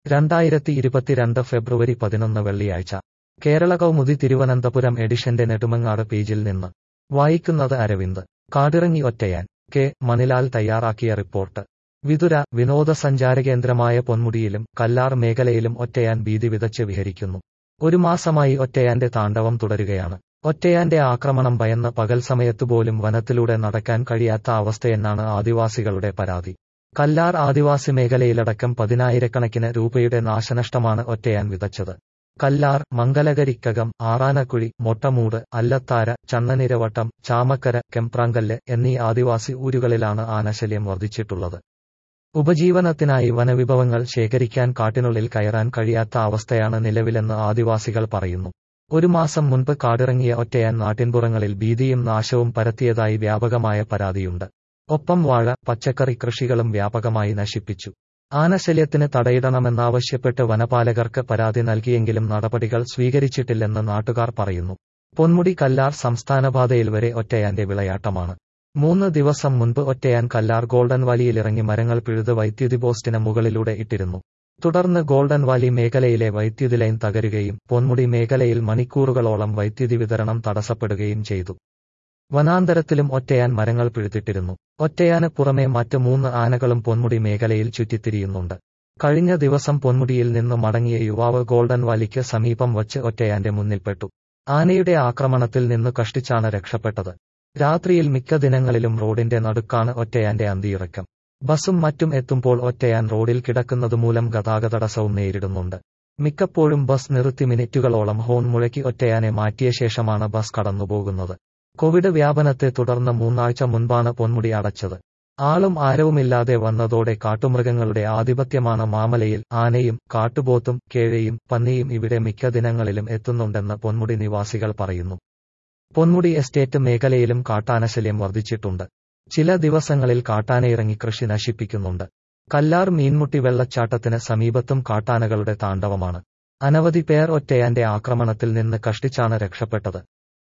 2022 ഫെബ്രുവരി 11 വെള്ളിയാഴ്ച കേരള കൗമുദി തിരുവനന്തപുരം എഡിഷന്റെ നെടുമങ്ങാട് പേജിൽ നിന്ന് വായിക്കുന്നത് അരവിന്ദ്. കാടിറങ്ങി ഒറ്റയാൻ. കെ മണിലാൽ തയ്യാറാക്കിയ റിപ്പോർട്ട്. വിതുര. വിനോദസഞ്ചാരകേന്ദ്രമായ പൊന്മുടിയിലും കല്ലാർ മേഖലയിലും ഒറ്റയാൻ ഭീതി വിതച്ച് വിഹരിക്കുന്നു. ഒരു മാസമായി ഒറ്റയാന്റെ താണ്ഡവം തുടരുകയാണ്. ഒറ്റയാന്റെ ആക്രമണം ഭയന്ന് പകൽ സമയത്തുപോലും വനത്തിലൂടെ നടക്കാൻ കഴിയാത്ത അവസ്ഥയെന്നാണ് ആദിവാസികളുടെ പരാതി. കല്ലാർ ആദിവാസി മേഖലയിലടക്കം പതിനായിരക്കണക്കിന് രൂപയുടെ നാശനഷ്ടമാണ് ഒറ്റയാൻ വിതച്ചത്. കല്ലാർ, മംഗലകരിക്കകം, ആറാനക്കുഴി, മൊട്ടമൂട്, അല്ലത്താര, ചണ്ണനിരവട്ടം, ചാമക്കര, കെമ്പ്രാങ്കല്ല് എന്നീ ആദിവാസി ഊരുകളിലാണ് ആനശല്യം വർദ്ധിച്ചിട്ടുള്ളത്. ഉപജീവനത്തിനായി വനവിഭവങ്ങൾ ശേഖരിക്കാൻ കാട്ടിനുള്ളിൽ കയറാൻ കഴിയാത്ത അവസ്ഥയാണ് നിലവിലെന്ന് ആദിവാസികൾ പറയുന്നു. ഒരു മാസം മുൻപ് കാടിറങ്ങിയ ഒറ്റയാൻ നാട്ടിൻപുറങ്ങളിൽ ഭീതിയും നാശവും പരത്തിയതായി വ്യാപകമായ പരാതിയുണ്ട്. ഒപ്പം വാഴ, പച്ചക്കറി കൃഷികളും വ്യാപകമായി നശിപ്പിച്ചു. ആനശല്യത്തിന് തടയിടണമെന്നാവശ്യപ്പെട്ട് വനപാലകർക്ക് പരാതി നൽകിയെങ്കിലും നടപടികൾ സ്വീകരിച്ചിട്ടില്ലെന്ന് നാട്ടുകാർ പറയുന്നു. പൊന്മുടി കല്ലാർ സംസ്ഥാനപാതയിൽ വരെ ഒറ്റയാന്റെ വിളയാട്ടമാണ്. 3 ദിവസം മുൻപ് ഒറ്റയാൻ കല്ലാർ ഗോൾഡൻ വാലിയിലിറങ്ങി മരങ്ങൾ പിഴുത് വൈദ്യുതി പോസ്റ്റിന് മുകളിലൂടെ ഇട്ടിരുന്നു. തുടർന്ന് ഗോൾഡൻ വാലി മേഖലയിലെ വൈദ്യുതി ലൈൻ തകരുകയും പൊന്മുടി മേഖലയിൽ മണിക്കൂറുകളോളം വൈദ്യുതി വിതരണം തടസ്സപ്പെടുകയും ചെയ്തു. വനാന്തരത്തിലും ഒറ്റയാൻ മരങ്ങൾ പിഴുതിട്ടിരുന്നു. ഒറ്റയാന് പുറമെ മറ്റ് 3 ആനകളും പൊന്മുടി മേഖലയിൽ ചുറ്റിത്തിരിയുന്നുണ്ട്. കഴിഞ്ഞ ദിവസം പൊന്മുടിയിൽ നിന്ന് മടങ്ങിയ യുവാവ് ഗോൾഡൻ വാലിക്ക് സമീപം വച്ച് ഒറ്റയാന്റെ മുന്നിൽപ്പെട്ടു. ആനയുടെ ആക്രമണത്തിൽ നിന്ന് കഷ്ടിച്ചാണ് രക്ഷപ്പെട്ടത്. രാത്രിയിൽ മിക്ക ദിനങ്ങളിലും റോഡിന്റെ നടുക്കാണ് ഒറ്റയാന്റെ അന്തിയിറക്കം. ബസും മറ്റും എത്തുമ്പോൾ ഒറ്റയാൻ റോഡിൽ കിടക്കുന്നതുമൂലം ഗതാഗതടസ്സവും നേരിടുന്നുണ്ട്. മിക്കപ്പോഴും ബസ് നിർത്തി മിനിറ്റുകളോളം ഹോൺ മുഴക്കി ഒറ്റയാനെ മാറ്റിയ ശേഷമാണ് ബസ് കടന്നുപോകുന്നത്. കോവിഡ് വ്യാപനത്തെ തുടർന്ന് 3 ആഴ്ച മുൻപാണ് പൊന്മുടി അടച്ചത്. ആളും ആരവുമില്ലാതെ വന്നതോടെ കാട്ടുമൃഗങ്ങളുടെ ആധിപത്യമാണ് മാമലയിൽ. ആനയും കാട്ടുപോത്തും കേഴയും പന്നിയും ഇവിടെ മിക്ക ദിനങ്ങളിലും എത്തുന്നുണ്ടെന്ന് പൊന്മുടി നിവാസികൾ പറയുന്നു. പൊന്മുടി എസ്റ്റേറ്റ് മേഖലയിലും കാട്ടാനശല്യം വർദ്ധിച്ചിട്ടുണ്ട്. ചില ദിവസങ്ങളിൽ കാട്ടാനയിറങ്ങി കൃഷി നശിപ്പിക്കുന്നുണ്ട്. കല്ലാർ മീൻമുട്ടി വെള്ളച്ചാട്ടത്തിന് സമീപത്തും കാട്ടാനകളുടെ താണ്ഡവമാണ്. അനവധി പേർ ഒറ്റയാന്റെ ആക്രമണത്തിൽ നിന്ന് കഷ്ടിച്ചാണ് രക്ഷപ്പെട്ടത്.